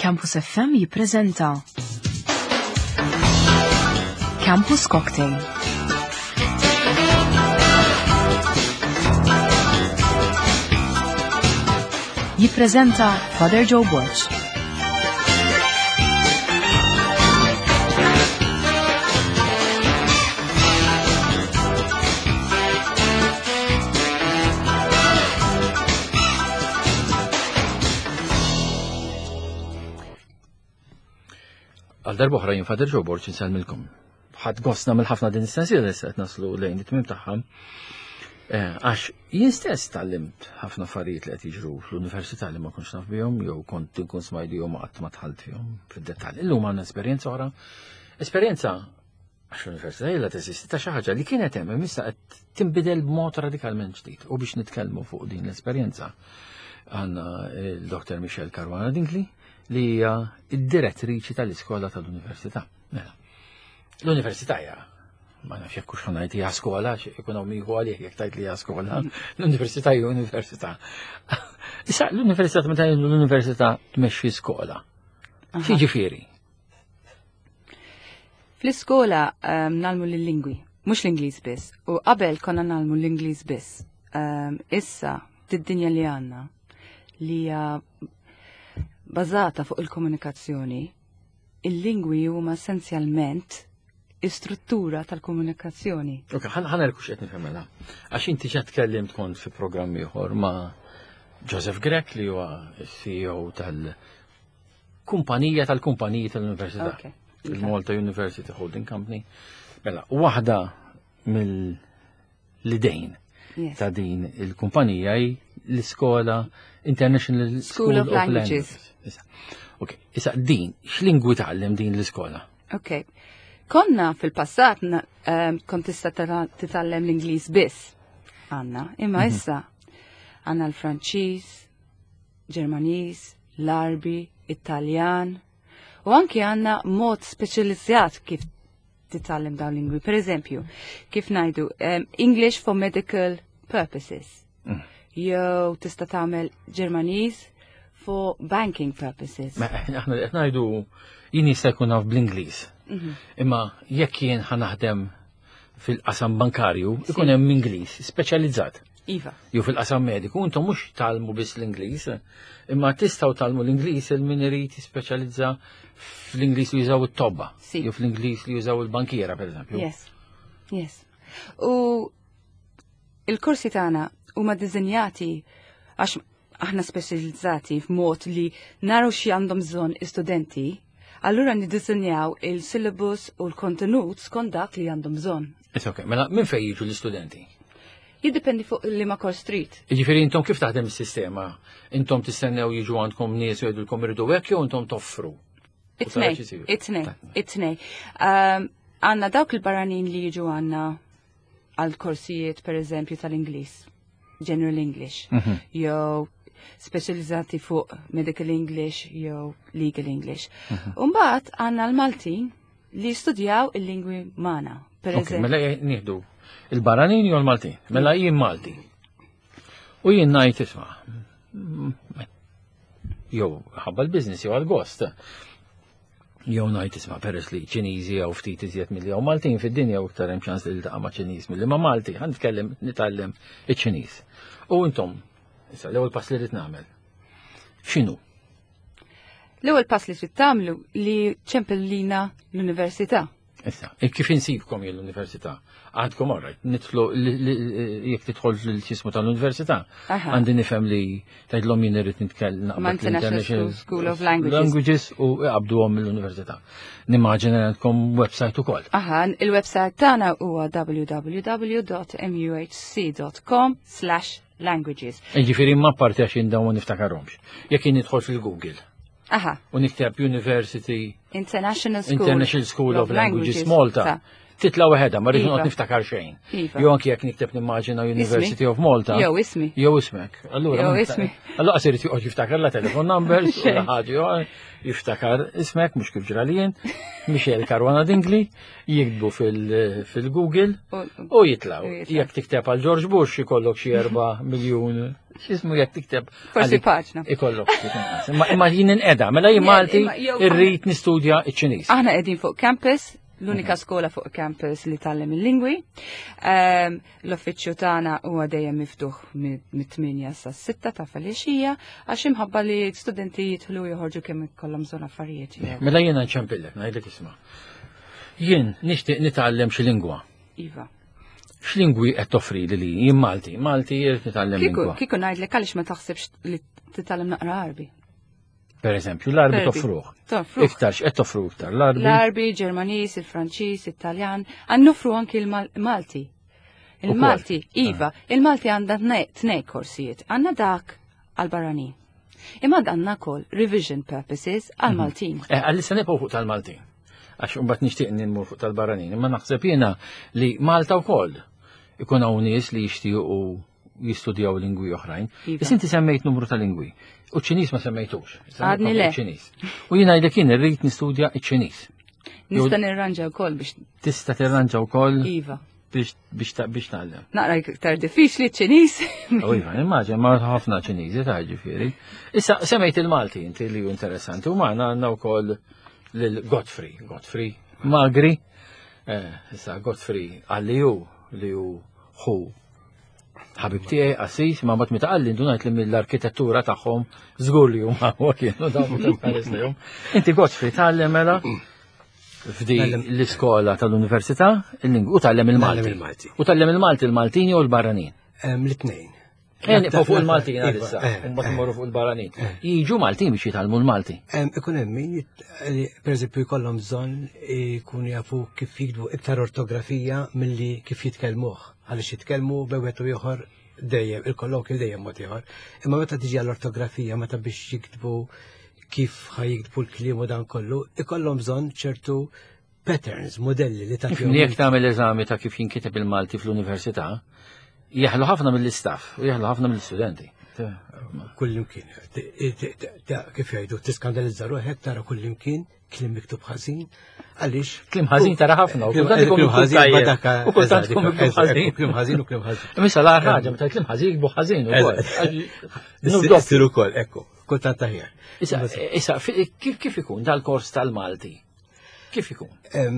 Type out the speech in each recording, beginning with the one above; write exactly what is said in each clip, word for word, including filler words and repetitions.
Campus F M jippreżenta Campus Cocktail. Jippreżenta Father Joe Borch. Għal darba oħra Father Joe Borch insalmilkom. Ħadd gostna mill-ħafna din is-sensiela li qed naslu lejn it-tmiem tagħha. Għax jien stess tallimt ħafna affarijiet li qed jiġru fl-università li ma kontx naf bihom jew kont inkun smajlihom qatt ma dħalt fihom fid-dettall. Illum għandna esperjenza oħra. Esperjenza għax l-università ilha teżisti ta' xi ħaġa li kienet hemm issa qed tinbidel b'mod radikalment ġdid. U biex nitkellmu fuq din l-esperjenza għandna l-Doktor Michelle Caruana Dinkley li hija id-direttriċi tal-iskola tal-università. L-università hija ma nafx jekk hux ngħid hija skola ikun hawn mieħu għalih jekk tgħid li hija skola. L-università hija università. Issa l-università meta l-università tmexxi skola. X'jiġifieri? Fl-iskola nagħmlu lill-lingwi, mhux l-Ingliż biss. U qabel konna nagħmlu l-Ingliż biss. Issa tid-dinja li għandna li hija bażata fuq il-komunikazzjoni, il-lingwi huma essenzjalment istruttura tal-komunikazzjoni. Ok, ħanerku x'qed nifhemela. Għax inti ġa tkellimt kont fi programm ieħor ma' Joseph Grech li huwa C E O tal-kumpanija tal-kumpaniji tal-Università. Il-Malta University Holding Company. Mela, waħda mill-idejn ta' din il-kumpanija hi l-iskola International School of Languages. Ok, issa din, x'lingwi tgħallem din l-iskola? Ok, konna fil-passat kont tista' titgħallem l-Ingliż biss. Għandna, imma issa għandna l-Franċiż, Ġermaniż, l-Arbi, Italjan, u anki għandna mod speċjalizzat kif titgħallem dawn lingwi. Per eżempju, kif ngħidu English for medical purposes. Jew tista' tagħmel Ġermaniż for banking purposes. Ma aħna qed ngħidu jien jista' jkun naf bl-Ingliż. Imma jekk jien ħanaħdem fil-qasam bankarju, ikun hemm Ingliż speċjalizzat. Iva. Jew fil-qasam mediku, intom mhux tgħallmu biss l-Ingliż, imma tistgħu tgħallmu l-Ingliż il min irid jispeċjalizza fl-Ingliż li jużaw it-tobba. Jew fl-Ingliż li jużaw il-bankiera pereżempju. Yes. Yes. U il-korsi tagħna huma ddiżinjati għax aħna speċjalizzati f'mod li naru xi għandhom bżonn istudenti, allura niddisinjaw il-syllabus u l-kontenut skont dak li għandhom bżonn. Is okay, mela minn fejn jiġu l-istudenti? Jiddependi fuq liema course street. Jiġifieri intom kif taħdem is-sistema? Intom tistennew jiġu għandkom nies jgħidulkom irridu hekk jew intom toffru? It-tnej, it-tnej, it-tnej. Għandna dawk il-barranin li jiġu għandna għal korsijiet pereżempju tal-Ingliż, General English, jew speċjalizzati fuq Medical English jew Legal English. Umbagħad għandna l-Maltin li studjaw il-lingwi magħna. Ok, mela nieħdu il-Baranin jew l-Maltin. Mela jien Malti. U jien ngħid isma' jew ħabba l-business jew għall-gost. Jew ngħid isma' peress li Ċiniżi jew ftit iżjed milli jew Maltin fid-dinja u iktar hemm ċans li ltaqa' ma' Ċiniż milli ma' Malti, ħa nitkellem nitgħallem iċ-Ċiniż. U intom issa l-ewwel pass li rid nagħmel. X'inhu? L-ewwel pass li trid tagħmlu li ċempellina l-università. Issa, kif insibkom jien l-università? Għandkom orajt, nidħlu jekk tidħol l-ġismu tal-università. Għandi nifhem li tgħidlhom jien irid nitkellem naqbad International School of Languages. Languages u qabduhom mill-università. Nimmaġina għandkom website ukoll. Aħa, il-website tagħna huwa w w w dot m u h c dot com slash languages. Jiġifieri ma parti għax jindaw niftakarhomx. Jekk jien nidħol fil-Google. Aha. U nikteb University International School, International School of, of Languages Malta. titla waħedha, ma rridx noqgħod niftakar xejn. Jew anke jekk nikteb nimmaġina University of Malta. Jew ismi. Jew ismek. Allura. Jew ismi. Allura qasir joqgħod jiftakar la telefon numbers u ħaġa jiftakar ismek mhux kif ġralien, Michel Caruana Dingley, jiktbu fil-Google u jitlaw. Jekk tikteb għal George Bush ikollok xi erba' miljun. X'ismu jekk tikteb. Forsi paġna. Ikollok. Imma jien inqeda, mela jien Malti irrid nistudja ċ-Ċiniż. Aħna qegħdin fuq campus, l-unika skola fuq campus li tgħallem il-lingwi. L-uffiċċju tagħna huwa dejjem miftuħ mit-tminja sa sitta ta' filgħaxija għax imħabba li studenti jidħlu joħorġu kemm ikollhom bżonn affarijiet. Mela jiena nċempillek, ngħidlek isma'. Jien nixtieq nitgħallem xi lingwa. Iva. X'lingwi qed toffri li jien Malti? Malti jrid nitgħallem lingwa. Kieku ngħidlek għaliex ma taħsibx li titgħallem naqra Arbi. Per eżempju, l-Arbi toffruh. Iktar x'qed toffru iktar l-Arbi? L-Arbi, Ġermaniż, il-Franċiż, Italjan, għan nofru anki il-Malti. Il-Malti, iva, il-Malti għandha tnej korsijiet, għandna dak għal-barranin. Imma għandna wkoll revision purposes għal-Maltin. Għalissa nibqgħu fuq tal-Maltin. Għax imbagħad nixtieq ninmur fuq tal-barranin, imma naħseb jiena li Malta wkoll ikun hawn nies li jixtiequ jistudjaw lingwi oħrajn. Is inti semmejt numru ta' lingwi. U ċ-Ċiniż ma semmejtux. Għadni le. U jiena ngħidlek jien irrid nistudja ċ-Ċiniż. Nista' nirranġa wkoll biex. Tista' tirranġa wkoll. Iva. Biex biex tagħllem. Naqra iktar diffiċli ċ-Ċiniż. U iva, immaġin ma ħafna Ċiniżi ta' ġifieri. Issa semmejt il-Malti inti li hu interessanti u magħna għandna wkoll lil Godfrey, Godfrey Magri. Issa Godfrey għalli hu li hu hu ħabib tiegħi Assis ma mat mitaqalli ndunajt li mill-arkitettura tagħhom żgur li huma huwa kienu dawn mutaqallihom. Inti Godfrey tgħallem mela f'di l-iskola tal-Università u tgħallem il-Malti. U tgħallem il-Malti il-Maltini u l-Barranin. L-itnejn. Ejn fuq il-Maltin għalissa, mbagħad imorru fuq il-Barranin. Jiġu Maltin biex jitgħallmu l-Malti. Ikun hemm min pereżempju jkollhom bżonn ikunu jafu kif jiktbu iktar ortografija milli kif jitkellmuh. Għaliex jitkellmu b'wieħed u ieħor dejjem, il-kollokwi dejjem mod ieħor. Imma meta tiġi għall-ortografija, meta biex jiktbu kif ħajjiktbu l-kliem u dan kollu, ikollhom bżonn ċertu patterns, modelli li tagħtihom. Jekk tagħmel eżami ta' kif jinkiteb il-Malti fl-Università, jaħlu ħafna mill-istaff u jaħlu ħafna mill-studenti. Kullimkien, kif jgħidu, tiskandalizza ruħek tara kullimkien klim miktub ħażin, għaliex klim ħażin tara ħafna u klim ħażin badaka u kultant tkun miktub ħażin. Klim ħażin u klim ħażin. Misa la ħaġa meta klim ħażin jikbu ħażin ukoll. Siru wkoll, ekku, kultant taħjar. Issa kif ikun dal-kors tal-Malti? Kif ikun?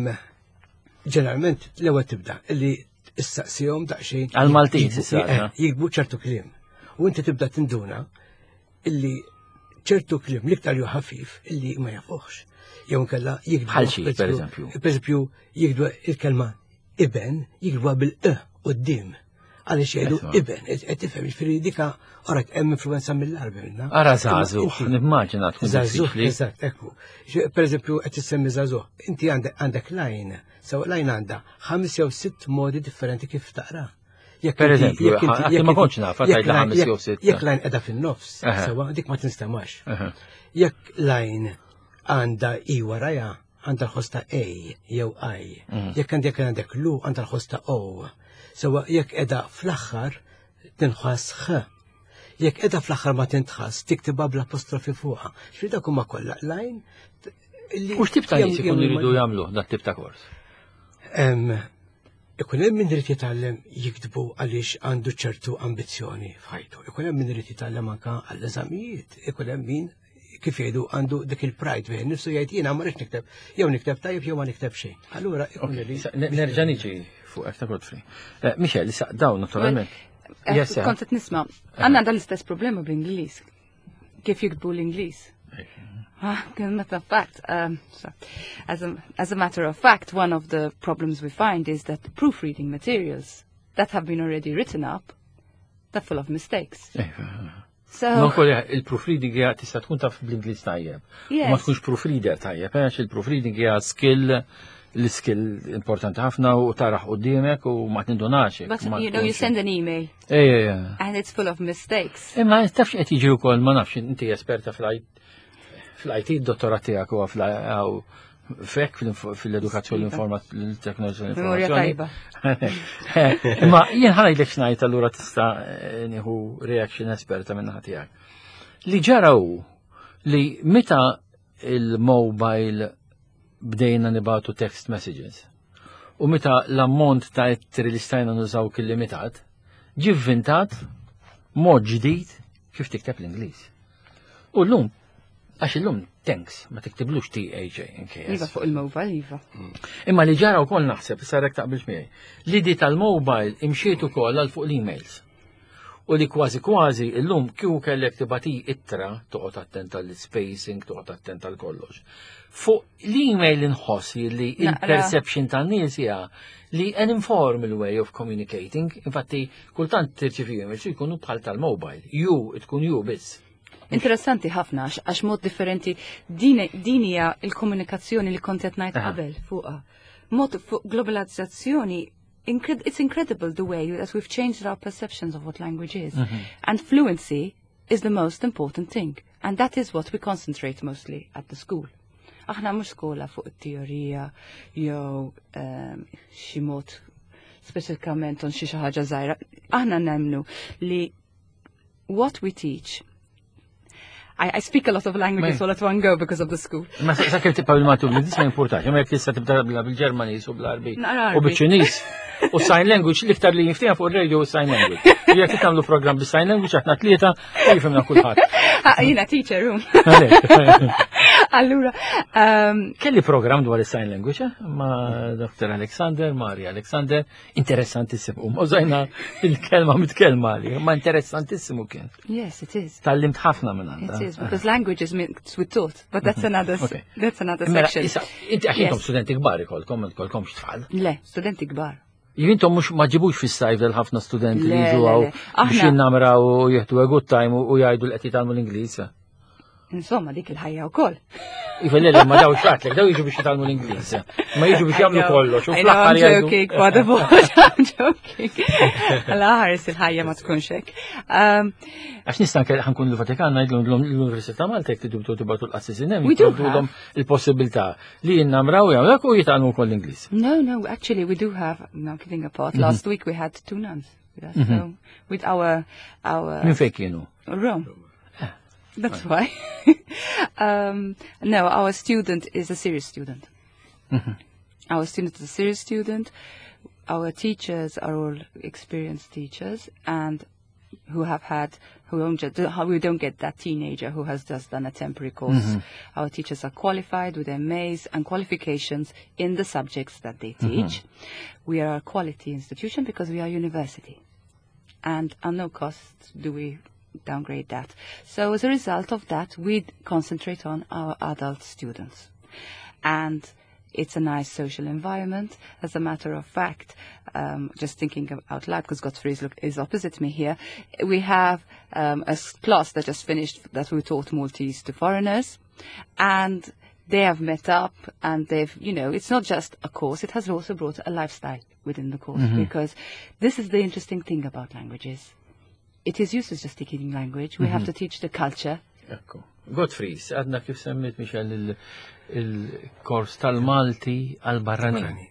Ġeneralment l-ewwel tibda li issaqsihom daqsxejn għal-Maltin issa jikbu ċertu kliem. U inti tibda tinduna illi ċertu kliem l-iktar ju ħafif illi ma jafuħx. Jew nkella jikbu. Bħalxi, per eżempju. Per eżempju, jikbu il-kelma iben, jikbu bil-e qudiem. Għaliex jgħidu iben, qed tifhem, jiġifieri dika orak hemm influenza mill-Arbi minna. Ara żagħżugħ, nimmaġina tkun żagħżugħ, eżatt, ekku. Per eżempju, qed tissemmi żagħżugħ, inti għandek lajn, sew lajn għandha ħames jew sitt modi differenti kif taqra. Per eżempju, jekk ma kontx naf tgħidla ħames jew sitt. Jekk lajn qiegħda fin-nofs, sewa dik ma tinstemax. Jekk lajn għandha i warajha għandha l-ħosta ej jew aj. Jekk għandek għandek lu għandha l-ħosta o. Sewa jekk qiegħda fl-aħħar tinħass ħ. Jekk qiegħda fl-aħħar ma tintħass tiktibha bl-apostrofi fuqha. Xi dak huma kollha lajn. U x'tip ta' nies ikunu jridu jagħmlu dak tip ta' kors? Ikun hemm min irid jitgħallem jiktbu għaliex għandu ċertu ambizzjoni f'ħajtu. Ikun hemm min irid jitgħallem anke għall-eżamijiet. Ikun hemm min kif jgħidu għandu dik il-pride bejn nifsu jgħid jiena ma rridx nikteb, jew nikteb tajjeb jew ma nikteb xejn. Allura ikun irid. Nerġa' niġi fuq hekk ta' Godfrey. Michel, issa dawn naturalment. Kont qed nisma' għandna dan l-istess problema bl-Ingliż. Kif jiktbu l-Ingliż? Ah, matter of fact, um, so, as a as a matter of fact, one of the problems we find is that the proofreading materials that have been already written up, they're full of mistakes. So il-proofreading hija tista' tkun taf bl-Ingliż tajjeb. Ma tkunx proofreader tajjeb, għax il-proofreading hija skill l-skill importanti ħafna u taraħ qudiemek u ma tindunax. But you know, you send an email. Ejja. And it's full of mistakes. Imma tafx qed jiġri wkoll ma nafx inti esperta fl-I T fl-I T dottorat tiegħek huwa fek fil-edukazzjoni l-teknoloġija Memorja tajba. Imma jien ħanajdlek xnajt allura tista' nieħu reaction esperta minn ħatijak. Li ġaraw li meta il-mobile bdejna nibatu text messages u meta l-ammont ta' ittri li stajna nużaw kil-limitat, ġivvintat mod ġdid kif tikteb l-Ingliż. U l-lum, għax l-lum thanks, ma tiktiblux T H A N K S. Iva fuq il-mobile, iva. Imma li ġara u koll naħseb, sarek taqbilx miegħi, li di tal-mobile imxietu koll għal fuq l-emails. U li kważi kważi l-lum kieku kellek tibati ittra, toqgħod attent għall-spacing, toqgħod attent għal kollox. Fuq l-email inħossi li il-perception tan-nies hija li an informal way of communicating, infatti kultant tirċivi emails jkunu bħal tal-mobile, ju, tkun ju biss. Interessanti ħafna, għax mod differenti din hija il-komunikazzjoni li kont qed ngħid qabel fuqha. Mod fuq globalizzazzjoni, it's incredible the way that we've changed our perceptions of what language is. Mm-hmm. And fluency is the most important thing. And that is what we concentrate mostly at the school. Aħna mhux skola fuq it-teorija jew xi mod speċifikament on xi ħaġa żgħira. Aħna nemmnu li what we teach I, I speak a lot of languages all at one go because of the school. Ma sa kif tibqa' bil-matul, dis ma importanti, ma jekk tista' tibda bil-Ġermaniż u bl-Arbi u bil-Ċiniż u sign language l-iktar li jiftiha fuq ir-radio u sign language. Jekk tagħmlu programm bis-sign language aħna tlieta u jifhimna kulħadd. Jiena teacher room. Allura kelli programm dwar is-sign language ma' Doktor Alexander, Maria Alexander, interessantissimu. Użajna il-kelma mitkelma li, ma interessantissimu kien. Yes, it is. Tallimt ħafna minn għandha. It is, because language is mixed with thought, but that's another okay. that's another section. Inti għaxinkom studenti kbar ikolkom, ikolkom xtfall? Le, studenti kbar. Jintom mux maġibux fis-sajf dal-ħafna studenti li jiġu għaw biex jinnamra u jieħdu a good time u jgħidu l-qed jitalmu l-Ingliż. Insomma, dik il-ħajja wkoll. Iva le ma daw xatlek, daw jiġu biex jitalmu l-Ingliż. Ma jiġu biex jagħmlu kollox. I'm joking, what about I'm joking. L-aħares il-ħajja ma tkunx hekk. Għax nista' ħankun il-Vatikan ngħidlu l-Università Malta jekk tibdu tibgħatu l-qassisin hemm jgħidulhom il-possibilità li jinnamraw jagħmlu u jitalmu wkoll l-Ingliż. No, no, actually we do have, now kidding apart, last week we had two nuns with us, so with our our Min fejn kienu? Rome. That's why. um, no, our student is a serious student. Mm-hmm. Our student is a serious student. Our teachers are all experienced teachers and who have had, who don't, we don't get that teenager who has just done a temporary course. Mm-hmm. Our teachers are qualified with M As and qualifications in the subjects that they teach. Mm-hmm. We are a quality institution because we are university. And at no cost do we downgrade that. So as a result of that, we concentrate on our adult students. And it's a nice social environment. As a matter of fact, um, just thinking out loud, because Godfrey is, is opposite me here, we have um, a class that just finished that we taught Maltese to foreigners. And they have met up and they've, you know, it's not just a course, it has also brought a lifestyle within the course. Mm-hmm. Because this is the interesting thing about languages. It is used as just teaching language. We mm-hmm. have to teach the culture. Ekku. Godfrey, għadna kif semmit Michel il-kors tal-Malti għal-barranin.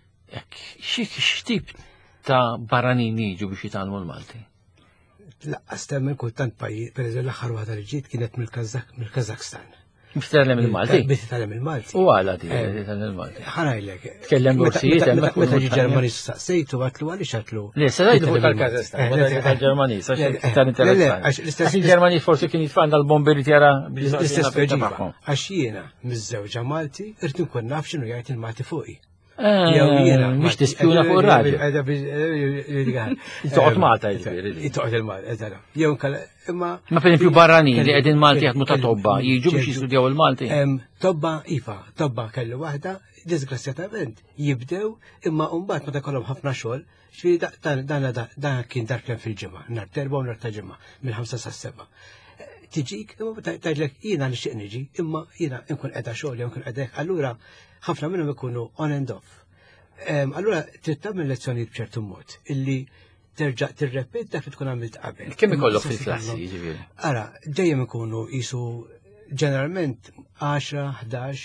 X'tip ta' barranin jiġu biex jitalmu l-Malti? Laqqas temmen kultant pajjiż, pereżempju l-aħħar waħda li ġiet kienet mill-Kazakstan. Biex titgħallem il-Malti? Biex titgħallem il-Malti. U għala di titgħallem il-Malti. Ħanajlek. Tkellem Russijiet hemm. Meta ġi Ġermaniż saqsejtu għatlu għaliex għatlu. Le, se ngħidu fuq tal-Kazastan, wara tal-Ġermaniż għax iktar interessanti. Għax il-Ġermaniż forsi kien jitfanda l-bombi li tjara biex l-istess tweġiba. Għax jiena miż-żewġa Malti irid nkun naf x'inhu jgħid il-Malti fuqi. Mhix tispjuna fuq ir-radju. Toqgħod Malta jiġifieri. Toqgħod il-Malta, jew imma. Ma pereżempju barranin li qegħdin Malti jaħdmu ta' tobba, jiġu biex jistudjaw il-Malti. Tobba iva, tobba kellu waħda, disgrazzjatament jibdew imma mbagħad meta kollhom ħafna xogħol, x'fieri dan kien darbtejn fil-ġimgħa, nhar terba' u nhar ta' ġimgħa, mill-ħamsa sas-seba'. Tiġik, imma tgħidlek jiena nixtieq niġi, imma jiena nkun qiegħda xogħol jew nkun qiegħda allura ħafna minnhom ikunu on and off. Allura trid tagħmel lezzjonijiet b'ċertu mod illi terġa' tirrepet dak li tkun għamilt qabel. Kemm ikollok fil-klassi jiġifieri? Ara, dejjem ikunu qisu ġeneralment għaxra, ħdax,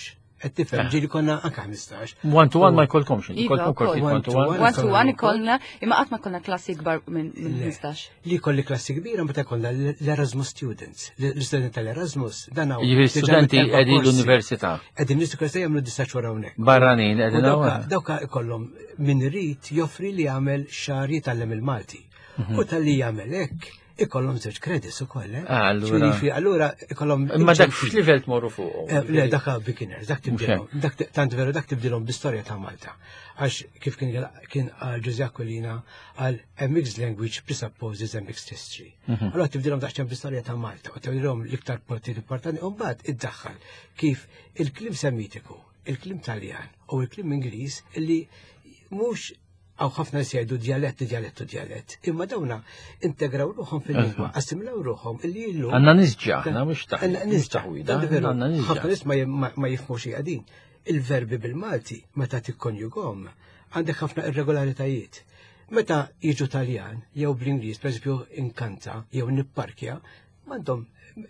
qed tifhem ġieli konna anke ħmistax. One to one ma jkollkomx, jkollkom korsijiet one to one. One to one ikollna, imma qatt ma kollna klassi kbar minn ħmistax. Li kolli klassi kbira meta kollha l-Erasmus students, l-istudenti tal-Erasmus, dan hawn. Jiġri studenti qegħdin l-università. Qegħdin l-università jagħmlu distaċ wara hawnhekk. Barranin qegħdin hawn. Dawk ikollhom min irid joffri li jagħmel xahar jitgħallem il-Malti. U tal-li jagħmel hekk ikollhom żewġ credits ukoll, eh? Allura. Allura ikollhom. Imma dak x'livell tmorru fuq? Le, dak beginners, dak tibdilhom. Dak tant veru dak tibdilhom bl-istorja ta' Malta. Għax kif kien kien Giuseppe Aquilina għal a mixed language presupposes a mixed history. Allura tibdilhom daqsxejn bl-istorja ta' Malta u tibdilhom l-iktar parti importanti u mbagħad iddaħħal kif il-klim semitiku, il-klim Taljan u il-klim Ingliż illi mhux għaw ħafna jisjajdu dialett, dialett u dialett. Imma dawna integraw ruħom fil-lingwa, assimilaw ruħom illi jillu. Għanna nizġaħna, mux taħwida. ħafna nis ma jifmu xie għadin. Il-verbi bil-Malti, meta tikkonjugom, għandek ħafna irregolaritajiet. Meta jiġu Taljan, jew bl-Ingliż, per esempio inkanta, jew nipparkja, mandom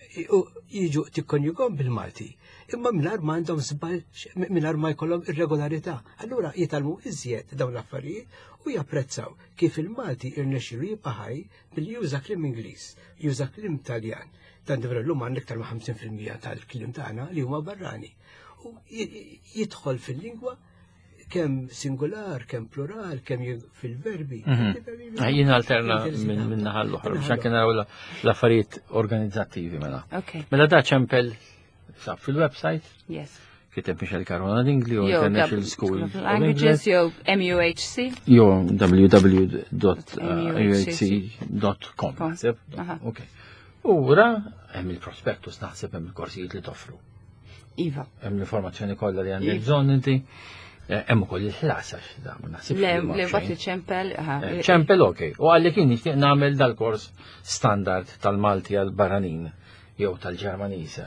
jiġu tikkonjugom bil-Malti. Imma minar ma għandhom żball, minar ma jkollhom irregolarità. Allura jitalmu iżjed dawn l-affarijiet u japprezzaw kif il-Malti irnexxielu jibqa' ħaj billi juża kliem Ingliż, juża kliem Taljan. Dan divra llum għandek iktar ma' ħamsin fil-mija tal-kliem tagħna li huma barrani. U jidħol fil-lingwa kemm singular, kemm plural, kemm fil-verbi. Jien alterna minn naħa l-oħra biex anke naraw l-affarijiet organizzattivi mela. Mela da ċempel sab fil-website? Yes. Kiteb Michel Carona d'Ingli u International School of Languages, jew M U H C. Jew w w w dot m u h c dot com. Ok. U ura hemm il-prospektus naħseb hemm il-korsijiet li toffru. Iva. Hemm l-informazzjoni kollha li għandek bżonn inti. Hemm ukoll il-ħlas għax da ma naħsibx. Le, le mbagħad iċempel. ċempel okej. U għalli kien nixtieq nagħmel dal-kors standard tal-Malti għal Baranin jew tal-Ġermaniża.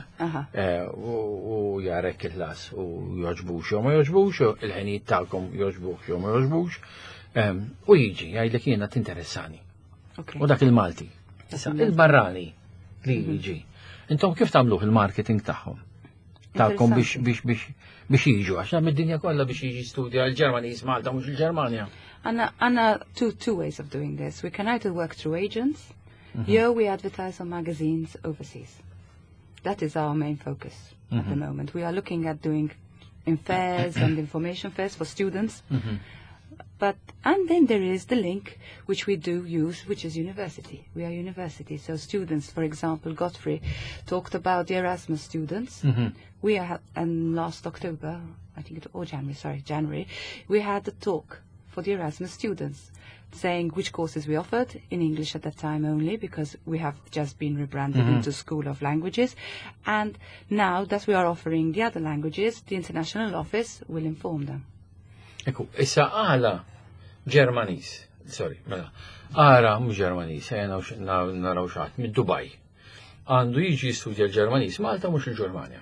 U jarek il-las u joġbux jew ma joġbux, il-ħenijiet tagħkom joġbux jew ma joġbux. U jiġi jgħidlek jiena tinteressani. U dak il-Malti. Il-Barrani li jiġi. Intom kif tagħmluh il-marketing tagħhom? Tagħkom biex biex biex biex jiġu għax hemm id-dinja kollha biex jiġi studja l-Ġermaniż Malta mhux il-Ġermanja. Għandna two two ways of doing this. We can either work through agents. Mm-hmm. Here we advertise on magazines overseas. That is our main focus mm-hmm. at the moment. We are looking at doing in fairs and information fairs for students. Mm-hmm. But, and then there is the link which we do use, which is university. We are university. So students, for example, Godfrey talked about the Erasmus students. Mm-hmm. We are, and last October, I think it, or January, sorry, January, we had a talk for the Erasmus students, saying which courses we offered in English at that time only, because we have just been rebranded mm-hmm. into School of Languages. And now that we are offering the other languages, the international office will inform them. Ekku, issa għala Ġermaniż, sorry, mela, għara mhux Ġermaniż, naraw xaħat, mid-Dubaj. Għandu jiġi studja l-Ġermaniż, Malta mhux il-Ġermanja.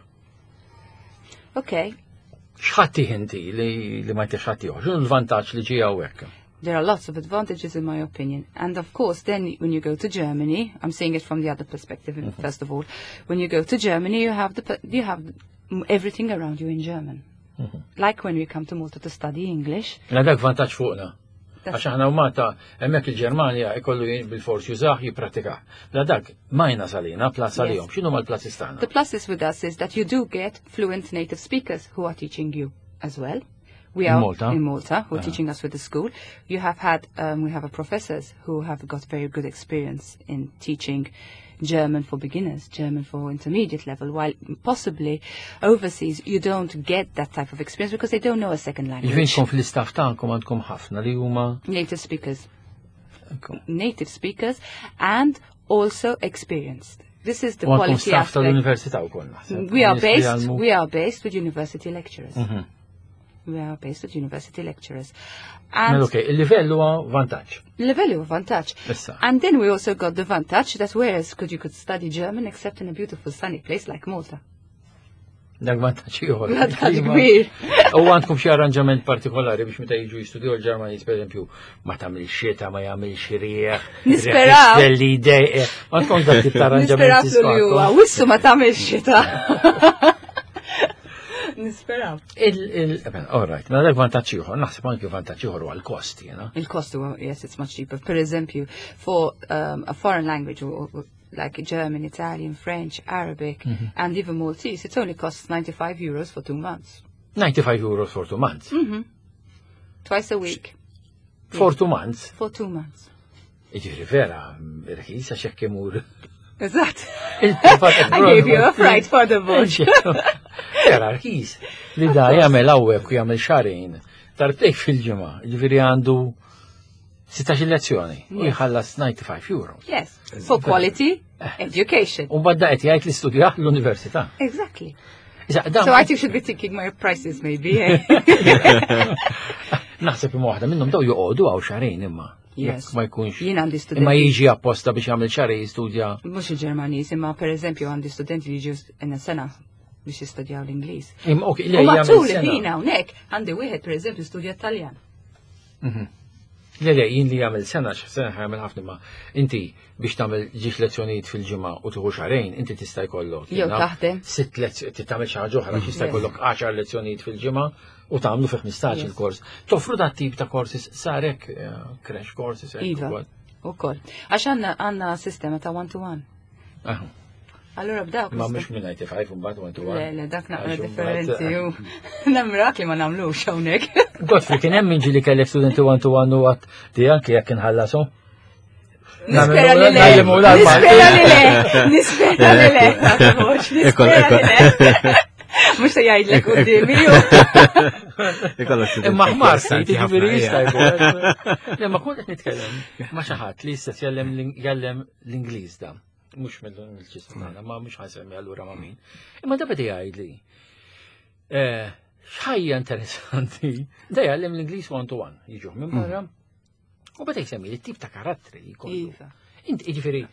Okay. X'ħatti inti li ma tixħatti uħ, x'inhu l-vantaġġ li ġie hawnhekk? There are lots of advantages in my opinion. And of course, then when you go to Germany, I'm saying it from the other perspective, mm-hmm. first of all, when you go to Germany, you have the you have everything around you in German. Mm-hmm. Like when we come to Malta to study English. La dak vantaġġ fuqna. Għax aħna u Malta hemmhekk il-Ġermanja jkollu bil-fors jużah jippratika. La dak majna salina plus għalihom. X'inhu mal-pluses tagħna? The pluses with us is that you do get fluent native speakers who are teaching you as well. We are in Malta, in Malta who are uh-huh. teaching us with the school. You have had, um, we have a professors who have got very good experience in teaching German for beginners, German for intermediate level, while possibly overseas you don't get that type of experience because they don't know a second language. Jivinkom fil-istaff tagħkom għandkom ħafna li huma native speakers. Okay. Native speakers and also experienced. This is the quality aspect. Tal-università wkoll. We are based we are based with university lecturers. Mm-hmm. We are based at university lecturers. And okay, il-livell huwa vantaġġ. Il-livell huwa vantaġġ. And then we also got the vantage that whereas could you could study German except in a beautiful sunny place like Malta. Dak vantaġġ ieħor. Vantaġġ kbir. U għandkom xi arranġament partikolari biex meta jiġu jistudjaw il-Ġermaniż pereżempju ma tagħmilx xita ma jagħmilx riegħ. Nisperaw. Belli idej. Għandkom dak tip ta' arranġament. Nisperaw li huwa wissu ma tagħmilx xita. Nisperaw. All right, ma dak vantaġġ ieħor, naħseb anke vantaġġ ieħor huwa l-kost, you know. Il-kost huwa, yes, it's much cheaper. Per eżempju, for um, a foreign language or, or like German, Italian, French, Arabic, mm-hmm. and even Maltese, it only costs ninety-five euros for two months. ninety-five euros for two months? Mm-hmm. Twice a week. For two months? For two months. Iġifieri vera, rħis għax hekk imur. Eżatt. I gave you a fright for the bush. Vera, rħis. Li da jagħmel hawnhekk u jagħmel xarejn. Darbtejn fil-ġimgħa, jiġifieri għandu sitax lezzjoni u jħallas ninety-five euros. Yes, for quality education. U badda qed jgħid li studja l-università. Exactly. So I think you should be thinking my prices maybe. Naħseb imma waħda minnhom daw joqogħdu għaw xarejn imma. Yes. Ma jkunx. Jien għandi studenti. Imma jiġi apposta biex jagħmel xarej jistudja. Mhux il-Ġermaniż, imma pereżempju għandi studenti li jiġu in sena biex jistudjaw l-Ingliż. Imma okej, u matul il-ħin hawnhekk għandi wieħed pereżempju studja Taljan. Le, le, jien li jagħmel sena x'sena ħajmel ħafna ma inti biex tagħmel ġiex lezzjonijiet fil-ġimgħa u tieħu xarejn, inti tista' jkollok. Jew taħdem. Sitt lezzjonijiet tagħmel xi ħaġa oħra tista' jkollok għaxar lezzjonijiet fil-ġimgħa u tagħmlu fi ħmistax il-kors. Toffru dat tip ta' courses sarek crash courses iva ukoll. Għax għandna għandna sistema ta' one to one. Allora b'dawk. Ma mhux minn ninety-five u mbagħad one to one. Le, le, dak naqra differenti u namrak li ma nagħmlux hawnhekk. Godfrey, kien hemm minġi li kellek studenti one to one u għat di anke jekk inħallasu? Nispera li le. Nispera li le. Nispera li le. Nispera li le. Mux ta' jgħidlek u d-dimi ju. Imma ħmar sajti ġifiri jista' jkun. Le, ma kont qed nitkellem ma' xi ħadd li jista' jgħallem l-Ingliż da. Mux mill-ċistana, ma mux ħasemmi għallura ma min. Imma da bedi għajdli. Xħajja interessanti, da jgħallem l-Inglis one to one, jiġuħ minn barra, u beda jsemmi li tip ta' karattri jkollu. Inti ġifiri,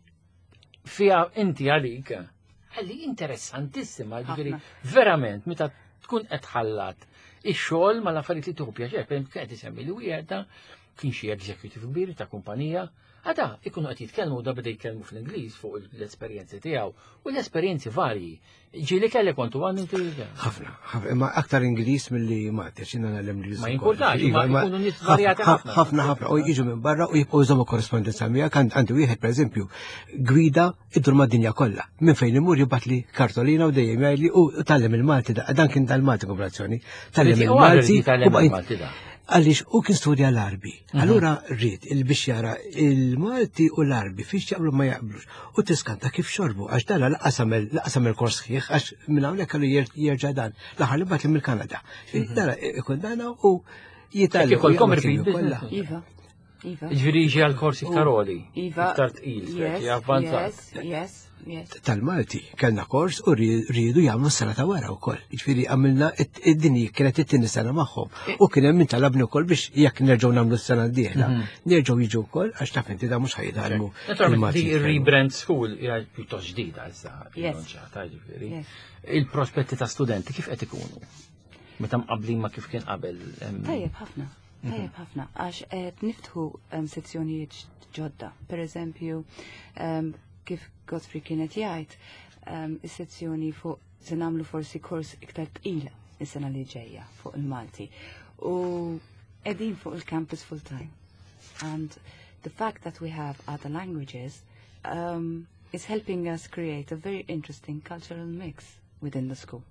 fija inti għalik, għalli interessantissima, ġifiri, verament, meta tkun etħallat, ix-xogħol ma l-affarijiet li tuħu pjaċer, per kien jsemmi li wieħda kien xi executive kbir ta' kumpanija. Għada, ikunu għat jitkellmu da bada jitkellmu fl-Ingliż fuq l-esperienzi tiegħu u l-esperienzi varji. Ġieli kellek kontu għan inti. Ħafna, ħafna, imma aktar Ingliż milli Malti, x'inna nagħlem Ingliż. Ma jinkurtax, ma jkunu nies varjati ħafna. Ħafna ħafna, u jiġu minn barra u jibqgħu jżommu korrespondenza miegħek għandi wieħed pereżempju gwida iddur mad-dinja kollha. Minn fejn imur jibgħat li kartolina u dejjem jgħidli u tallem il-Malti da, dan kien tal-Malti kooperazzjoni. Tallem il-Malti. Għalix u kien studja l-Arbi. Allura rrid il-biex jara il-Malti u l-Arbi fiex jaqblu ma jaqblux. U tiskanta kif xorbu, għax dala laqasam il-kors xieħ, għax minn hawnhekk kellu jerġa' dan. Laħar li bat li mill-Kanada. Dala ikun dana u jitalli. Ikolkom repeat business. Iva. Ġifieri jiġi għall-kors iktar għoli. Iva. Iktar tqil. Yes, yes. Tal-Malti kellna kors u rridu jagħmlu s-sena ta' wara wkoll. Jiġifieri għamilna id-dinji kienet it-tieni sena magħhom. U kien hemm min talabni wkoll biex jekk nerġgħu nagħmlu s-sena d-dieħla. Nerġgħu jiġu wkoll għax taf inti da mhux ħajtalmu. Naturalment rebrand school hija pjuttost ġdida issa llonċata ġifieri. Il-prospetti ta' studenti kif qed ikunu? Meta mqabblin ma kif kien qabel. Tajjeb ħafna. Tajjeb ħafna għax qed niftħu sezzjonijiet ġodda. Pereżempju kif Godfrey kienet jgħid, is-sezzjoni fuq se nagħmlu forsi kors iktar tqila is-sena li ġejja fuq il-Malti. U qegħdin fuq il-campus full time. And the fact that we have other languages um, is helping us create a very interesting cultural mix within the school.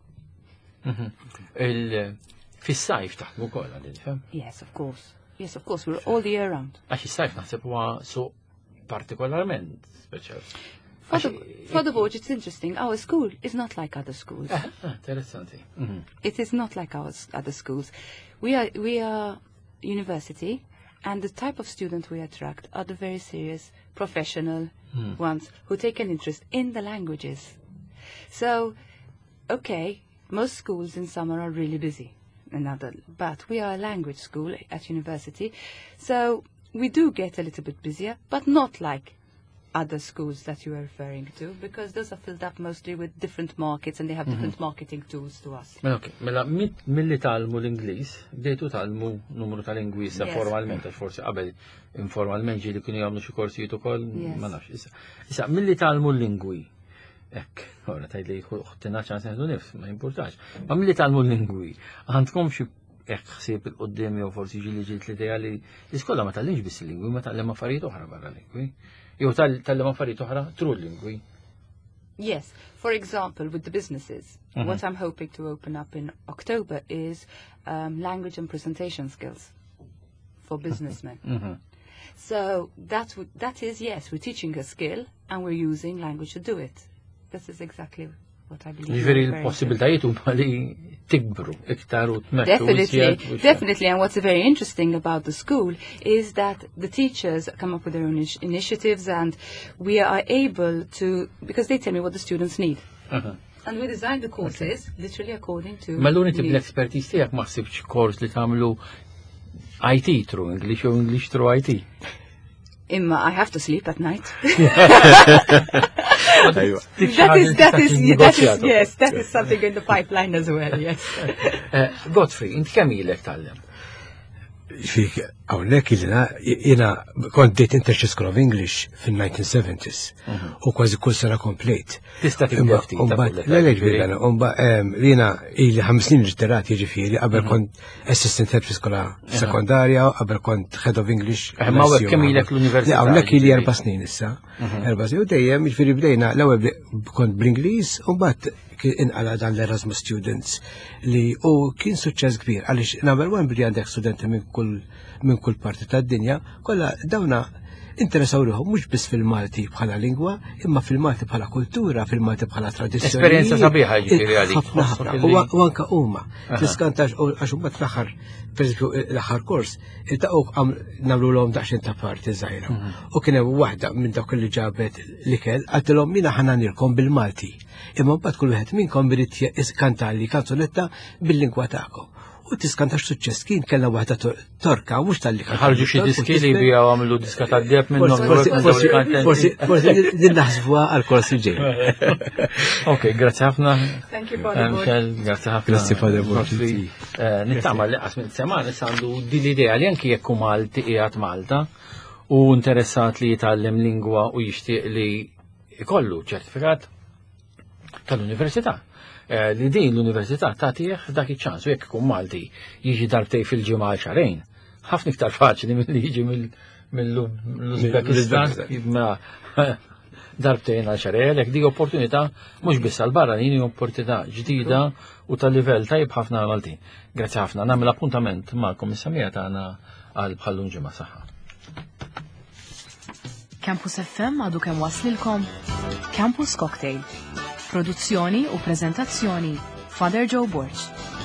Fis-sajf taħdmu wkoll għadil, fem? Yes, of course. Yes, of course. We're all the year round. Għax is-sajf naħseb huwa suq partikolarment speċjali. For the, for the board, it's interesting. Our school is not like other schools. Interessanti. It is not like our other schools. We are we are university, and the type of student we attract are the very serious, professional mm. ones who take an interest in the languages. So, okay, most schools in summer are really busy, another, but we are a language school at university, so we do get a little bit busier, but not like other schools that you are referring to, because those are filled up mostly with different markets and they have mm-hmm. different marketing tools to us. Okay, mela milli talmu l-Ingliż, bdejtu talmu numru ta' lingwista formalment, għax forsi qabel informalment ġieli kienu jagħmlu xi korsijiet ukoll, ma nafx. Issa milli talmu l-lingwi, Ek, ora tajt li xuttina ċans neħdu nifs, ma importax. Ma mill-li talmu l-lingwi, għandkom xi ek ħsieb il-qoddim jew forsi ġili ġiet l-idea li l-iskola ma tallimx biss il-lingwi, ma tallem affarijiet oħra barra lingwi. Jew tallem affarijiet oħra tru l-lingwi. Yes. For example, with the businesses, mm-hmm. what I'm hoping to open up in October is um, language and presentation skills for businessmen. Mm-hmm. So that w that is, yes, we're teaching a skill and we're using language to do it. This is exactly what I believe. Ġifieri l-possibilitajiet huma li tikbru iktar u tmexxu. Definitely, definitely. And what's very interesting about the school is that the teachers come up with their own initiatives, and we are able to, because they tell me what the students need. Uh-huh. And we design the courses okay. literally according to. Ma l-uniti bl-expertise tiegħek ma ħsibx kors li tagħmlu I T through English or English through I T. Imma, I have to sleep at night. that is, that is, that is, yes, that is something in the pipeline as well, yes. uh, Godfrey, int kemm ilek tallem? Fik, għawnek il-na, jena kont date Intership School of English fin-nineteen seventies, u kważi kull sena komplejt. Tista' tibda ftit. L-għalek bidana, umba, jena ili ħames snin ġiterat jiġifieri, qabel kont assistant head fi skola sekondarja, qabel kont head of English. Ma għek kemm ilek l-università? Għawnek ili erba' snin issa. Erba' snin, u dejjem, jiġifieri bdejna, l-ewwel kont bl-Ingliż, u mbagħad inqala dan l-Erasmus students li u kien suċċess kbir għaliex number one billi għandek studenti minn kull minn kull parti tad-dinja, kollha dawna interessaw ruħhom mhux biss fil-Malti bħala lingwa, imma fil-Malti bħala kultura, fil-Malti bħala tradizzjoni. Esperjenza sabiħa jiġifieri għalik. U anke huma. Tiskantax għax imbagħad fl-aħħar, pereżempju l-aħħar kors, iltaqgħu nagħmluhom daqsxejn ta' parti żgħira. U kien hemm waħda minn dawk li ġabet l-ikel għaltilhom mina ħananilkom bil-Malti. Imma mbagħad kull wieħed minnkom birid kantalli kanzunetta bil-lingwa tagħkom. U tiskantax suċċess kien kellha waħda torka u mhux tal-li ħarġu xi diski li bijaw għamlu diska tad-deb minnhom. Forsi din naħsbuha għall-korsi ġej. Ok, grazzi ħafna. Thank you, Father. Grazzi ħafna. Grazzi, Father. Nittama li qas minn semana għandu din l-idea li anki jekk hu Malti qiegħed Malta u interessat li jitgħallem lingwa u jixtieq li jkollu ċertifikat tal-università. Li din l-università tagħtih dak iċ-ċans u jekk ikun Malti jiġi darbtej fil-ġimgħa xarejn. Ħafna iktar faċli milli jiġi mill-Uzbekistan darbtejn għal xarejn, jekk dik opportunità mhux biss għal barranin hija opportunità ġdida u tal-livell tajjeb ħafna għal Maltin. Grazzi ħafna, nagħmel appuntament magħkom is-semija tagħna għal bħallum ġimgħa saħħa. Campus F M għadu kemm waslilkom Campus Cocktail. Produzzjoni u prezentazzjoni Father Joe Borch.